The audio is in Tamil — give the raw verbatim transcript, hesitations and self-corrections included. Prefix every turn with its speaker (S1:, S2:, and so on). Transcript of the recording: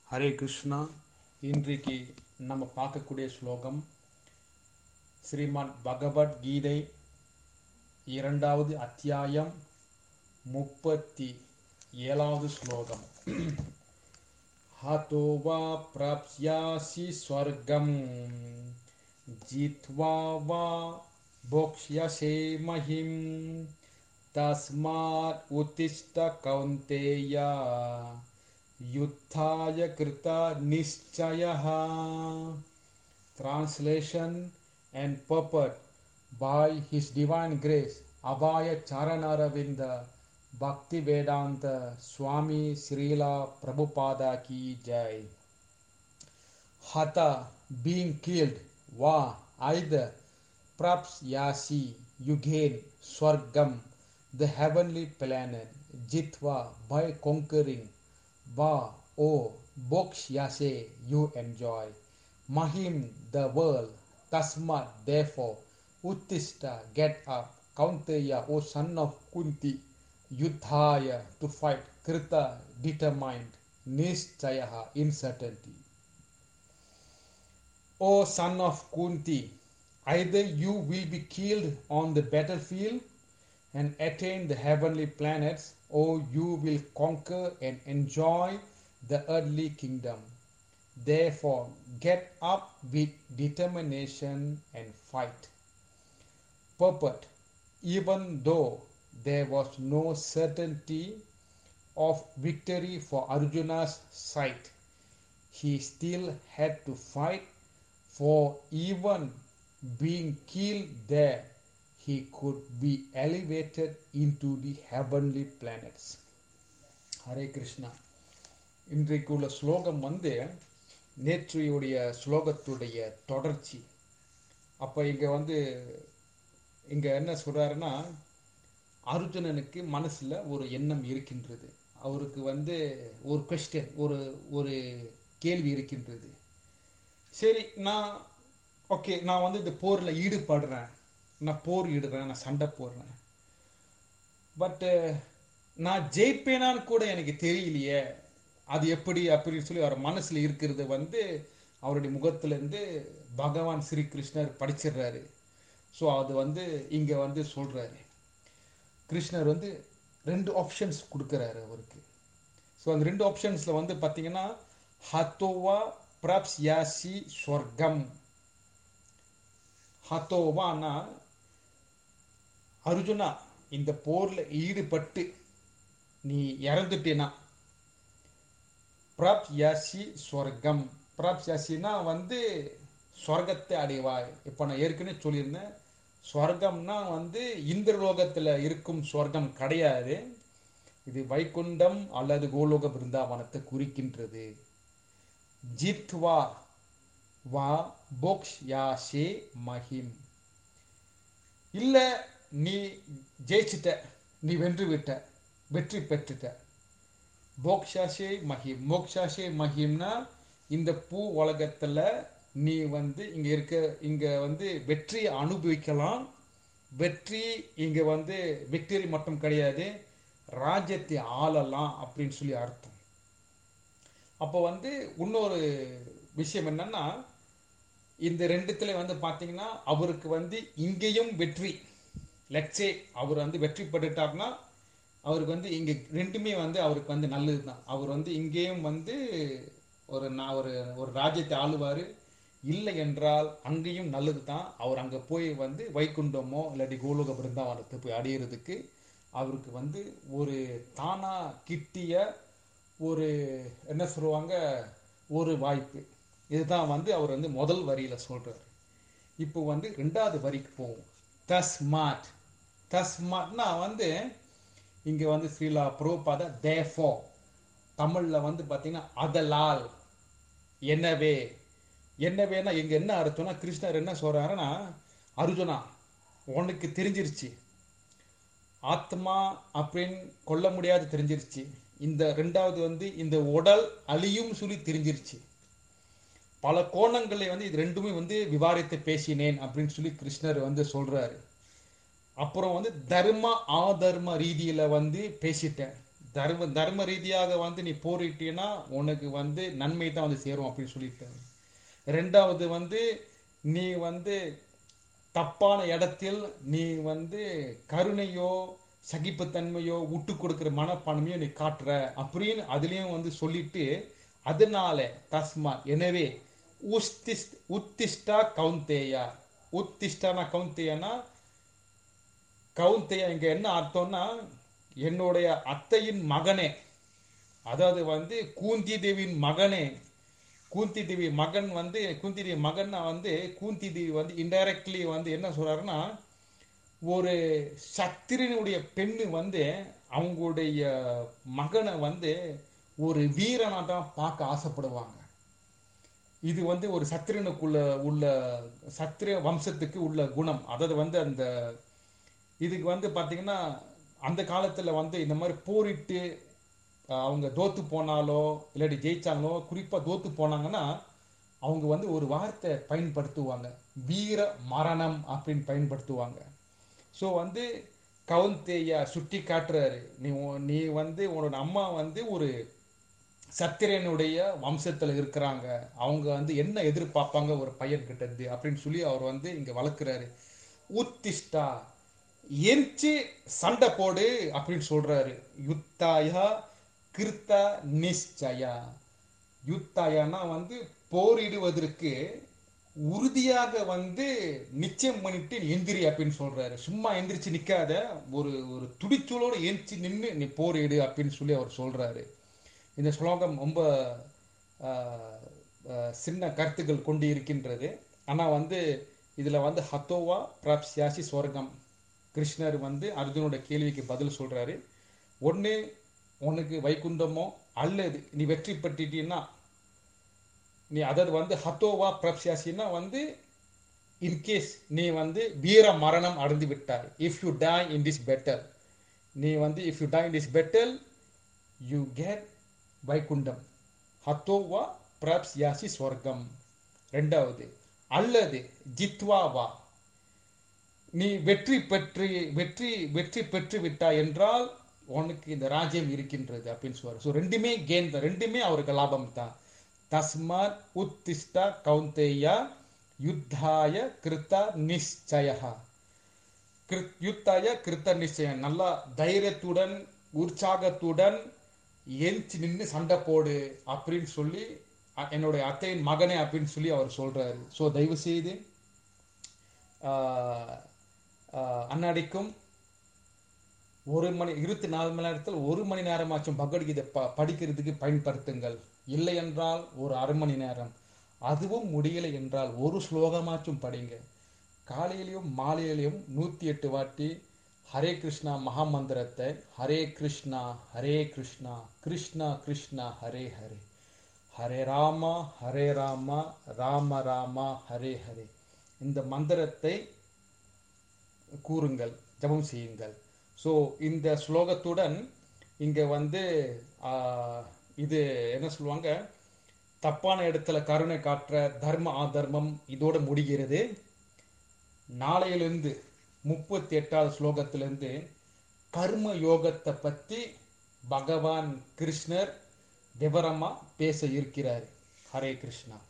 S1: ஹரே கிருஷ்ணா. இன்றைக்கு நம்ம பார்க்கக்கூடிய ஸ்லோகம் ஸ்ரீமத் பகவத்கீதை இரண்டாவது அத்தியாயம் முப்பத்தி ஏழாவது ஸ்லோகம். ஹதோ வா ப்ராப்ஸ்யாசி ஸ்வர்கம் ஜித்வா வா போக்ஷ்யசே மஹிம் தஸ்மாத் உத்திஷ்ட கௌந்தேயா Yuddhaya Krita Nishchayaha. Translation and purport by His Divine Grace Abhaya Charanaravinda Bhakti Vedanta Swami Srila Prabhupada Ki Jai. Hatha, being killed. Va, either. Praps Yasi, you gain. Swargam, the heavenly planet. Jitva, by conquering. Va, O, Bokshase, you enjoy. Mahim, the world. Tasmat, therefore. Uttishta, get up. Kaunteya, O son of Kunti. Yuddhaya, to fight. Krita, determined. Nishchayaha, uncertainty. O son of Kunti, either you will be killed on the battlefield and attain the heavenly planets, or you will conquer and enjoy the earthly kingdom. Therefore, get up with determination and fight. Purport: even though there was no certainty of victory for Arjuna's side, he still had to fight, for even being killed there, he could be elevated into the heavenly planets. Hare Krishna. இன்றைக்குள்ள ஸ்லோகம் வந்து நேற்றையுடைய ஸ்லோகத்துடைய தொடர்ச்சி. அப்போ இங்கே வந்து இங்கே என்ன சொல்கிறாருன்னா, அர்ஜுனனுக்கு மனசில் ஒரு எண்ணம் இருக்கின்றது. அவருக்கு வந்து ஒரு கொஸ்டின், ஒரு ஒரு கேள்வி இருக்கின்றது. சரி, நான் ஓகே நான் வந்து இந்த போரில் ஈடுபடுறேன், நான் போர் இடுறேன், நான் சண்டை போடுறேன், பட்டு நான் ஜெயிப்பேனான்னு கூட எனக்கு தெரியலையே, அது எப்படி அப்படின்னு சொல்லி அவர் மனசில் இருக்கிறது வந்து அவருடைய முகத்திலேருந்து பகவான் ஸ்ரீ கிருஷ்ணர் படிச்சிடுறாரு. ஸோ அது வந்து இங்கே வந்து சொல்கிறாரு. கிருஷ்ணர் வந்து ரெண்டு ஆப்ஷன்ஸ் கொடுக்குறாரு அவருக்கு. ஸோ அந்த ரெண்டு ஆப்ஷன்ஸில் வந்து பார்த்தீங்கன்னா, ஹத்தோவா பிரப்ஸ் யாசி ஸ்வர்க்கம். ஹத்தோவானா, அர்ஜுனா இந்த போர்ல ஈடுபட்டு நீ இறந்துட்டேனா, பிரப் யாசி ஸ்வர்க்கம். பிரப் யாசினா வந்து ஸ்வர்க்கத்தை அடைவாய். இப்போ நான் ஏற்கனவே சொல்லியிருந்தேன், ஸ்வர்க்கம்னா வந்து இந்திரலோகத்தில் இருக்கும் ஸ்வர்க்கம் கிடையாது, இது வைகுண்டம் அல்லது கோலோக பிருந்தாவனத்தை குறிக்கின்றது. ஜித்வா வா போக்ஷ்யாசே மஹிம். இல்லை நீ ஜெயிச்சிட்ட, நீ வென்று விட்ட, வெற்றி பெற்றுட்ட. போக்ஷாஷே மஹிம். மோக்ஷாஷே மஹிம்னா இந்த பூ உலகத்தில் நீ வந்து இங்கே இருக்க, இங்கே வந்து வெற்றியை அனுபவிக்கலாம். வெற்றி இங்கே வந்து விக்டரி மட்டும் கிடையாது, ராஜ்யத்தை ஆளலாம் அப்படின்னு சொல்லி அர்த்தம். அப்போ வந்து இன்னொரு விஷயம் என்னன்னா, இந்த ரெண்டுத்துல வந்து பார்த்தீங்கன்னா அவருக்கு வந்து இங்கேயும் வெற்றி. லட்சே அவர் வந்து வெற்றி பெற்றுட்டார்னா அவருக்கு வந்து இங்கே ரெண்டுமே வந்து அவருக்கு வந்து நல்லது தான். அவர் வந்து இங்கேயும் வந்து ஒரு நான் ஒரு ஒரு ராஜ்யத்தை ஆளுவார், இல்லை என்றால் அங்கேயும் நல்லது தான். அவர் அங்கே போய் வந்து வைகுண்டமோ இல்லாட்டி கோலோக பிருந்தாவனத்தை போய் அடையிறதுக்கு அவருக்கு வந்து ஒரு தானா கிட்டிய ஒரு என்ன சொல்லுவாங்க ஒரு வாய்ப்பு. இதுதான் வந்து அவர் வந்து முதல் வரியில் சொல்கிறார். இப்போ வந்து ரெண்டாவது வரிக்கு போவோம். தஸ்மாட். தஸ்மாட்னா வந்து இங்கே வந்து ஸ்ரீலா பிரபுபாத தேஃபோ, தமிழில் வந்து பார்த்தீங்கன்னா அதலால், என்னவே. என்னவேனா இங்கே என்ன அர்த்தம்னா, கிருஷ்ணர் என்ன சொல்கிறாருன்னா, அர்ஜுனா உனக்கு தெரிஞ்சிருச்சு, ஆத்மா அப்படின்னு கொல்ல முடியாது தெரிஞ்சிருச்சு. இந்த ரெண்டாவது வந்து இந்த உடல் அழியும் சொல்லி தெரிஞ்சிருச்சு. பல கோணங்களை வந்து இது ரெண்டுமே வந்து விவாரித்து பேசினேன் அப்படின்னு சொல்லி கிருஷ்ணர் வந்து சொல்றாரு. அப்புறம் வந்து தர்ம ஆதர்ம ரீதியில வந்து பேசிட்டேன். தர்ம தர்ம ரீதியாக வந்து நீ போரிட்டீன்னா உனக்கு வந்து நன்மை தான் வந்து சேரும் அப்படின்னு சொல்லிட்டாரு. ரெண்டாவது வந்து நீ வந்து தப்பான இடத்தில் நீ வந்து கருணையோ சகிப்புத்தன்மையோ விட்டு கொடுக்கிற மனப்பான்மையோ நீ காட்டுற அப்படின்னு அதுலயும் வந்து சொல்லிட்டு, அதனால தஸ்மா எனவே உஸ்திஸ் உத்திஷ்டா கவுந்தேயா. உத்திஷ்டானா கவுந்தேயானா, கவுந்தேயா இங்க என்ன அர்த்தம்னா என்னுடைய அத்தையின் மகனே, அதாவது வந்து கூந்தி தேவியின் மகனே. கூந்தி தேவி மகன் வந்து கூந்தி தேவி மகன்னா வந்து கூந்தி தேவி வந்து இன்டைரக்ட்லி வந்து என்ன சொல்றாருன்னா, ஒரு சத்திரனுடைய பெண்ணு வந்து அவங்களுடைய மகனை வந்து ஒரு வீரனா தான் பார்க்க ஆசைப்படுவாங்க. இது வந்து ஒரு சத்திரனுக்குள்ள உள்ள சத்திர வம்சத்துக்கு உள்ள குணம். அதாவது வந்து அந்த இதுக்கு வந்து பாத்தீங்கன்னா அந்த காலத்துல வந்து இந்த மாதிரி போரிட்டு அஹ், அவங்க தோத்து போனாலோ இல்லாட்டி ஜெயிச்சாங்களோ, குறிப்பா தோத்து போனாங்கன்னா அவங்க வந்து ஒரு வார்த்தை பயன்படுத்துவாங்க, வீர மரணம் அப்படின்னு பயன்படுத்துவாங்க. ஸோ வந்து கவுந்தேயா சுட்டி காட்டுறாரு, நீ உன்- நீ வந்து உன்னோட அம்மா வந்து ஒரு சத்திரனுடைய வம்சத்துல இருக்கிறாங்க, அவங்க வந்து என்ன எதிர்பார்ப்பாங்க ஒரு பையன் கிட்ட இருந்து அப்படின்னு சொல்லி அவர் வந்து இங்க வளர்க்கிறாரு. உத்திஷ்டா எரிச்சு சண்டை போடு அப்படின்னு சொல்றாரு. யுத்தாயா கிருத்த நிச்சயா. யுத்தாயானா வந்து போரிடுவதற்கு உறுதியாக வந்து நிச்சயம் பண்ணிட்டு நீ எந்திரி அப்படின்னு சொல்றாரு. சும்மா எந்திரிச்சு நிக்காத, ஒரு ஒரு துடிச்சலோட எந்திரிச்சு நின்று நீ போரிடு அப்படின்னு சொல்லி அவர் சொல்றாரு. இந்த ஸ்லோகம் ரொம்ப ஆஹ், ஆஹ், சின்ன கருத்துக்கள் கொண்டு இருக்கின்றது. ஆனா வந்து இதுல வந்து ஹத்தோவா பிராப்ஸ்யாசி சொர்க்கம், கிருஷ்ணர் வந்து அர்ஜுனோட கேள்விக்கு பதில் சொல்றாரு. ஒண்ணு உனக்கு வைகுண்டமோ, அல்லது நீ வெற்றி பெற்றுட்டீன்னா நீ, அதாவது வந்து ஹத்தோவா பிரப்சியாசின்னா வந்து இன்கேஸ் நீ வந்து வீர மரணம் அடைந்து விட்டாய், if you die in this battle, நீ வந்து if you die in this battle you get Vaikuntham. ஹத்தோவா பிரப்சியாசி ஸ்வர்க்கம். ரெண்டாவது, அல்லது ஜித்வாவா, நீ வெற்றி பெற்று வெற்றி வெற்றி பெற்று விட்டாய் என்றால் உனக்கு இந்த ராஜ்யம் இருக்கின்றது அப்படின்னு சொல்றாரு. ஸோ ரெண்டுமே கெயின் தான், ரெண்டுமே அவருக்கு லாபம் தான். தஸ்மாத் உத்திஷ்ட கௌந்தேயா யுத்தாய கிருத்த நிச்சயா. கிருத் யுத்தாய கிருத்த நிச்சயம், நல்லா தைரியத்துடன் உற்சாகத்துடன் எந்திச்சு நின்று சண்டை போடு அப்படின்னு சொல்லி, அ- என்னுடைய அத்தையின் மகனே அப்படின்னு சொல்லி அவர் சொல்றாரு. ஸோ தயவு செய்து ஆஹ், ஆஹ், அன்னாடிக்கும் ஒரு மணி இருபத்தி நாலு மணி நேரத்தில் ஒரு மணி நேரமாச்சும் பகவத்கீதை ப படிக்கிறதுக்கு பயன்படுத்துங்கள். இல்லை என்றால் ஒரு அரை மணி நேரம், அதுவும் முடியலை என்றால் ஒரு ஸ்லோகமாச்சும் படிங்க. காலையிலையும் மாலையிலையும் நூற்றி எட்டு வாட்டி ஹரே கிருஷ்ணா மகாமந்திரத்தை, ஹரே கிருஷ்ணா ஹரே கிருஷ்ணா கிருஷ்ணா கிருஷ்ணா ஹரே ஹரே, ஹரே ராமா ஹரே ராமா ராம ராமா ஹரே ஹரே, இந்த மந்திரத்தை கூறுங்கள், ஜபம் செய்யுங்கள். ஸோ இந்த ஸ்லோகத்துடன் இங்க வந்து ஆஹ், இது என்ன சொல்லுவாங்க, தப்பான இடத்துல கருணை காட்டுற தர்ம ஆதர்மம் இதோட முடிகிறது. நாளையிலிருந்து முப்பத்தி எட்டாவது ஸ்லோகத்திலிருந்து கர்ம யோகத்தை பத்தி பகவான் கிருஷ்ணர் விவரமா பேச இருக்கிறார். ஹரே கிருஷ்ணா.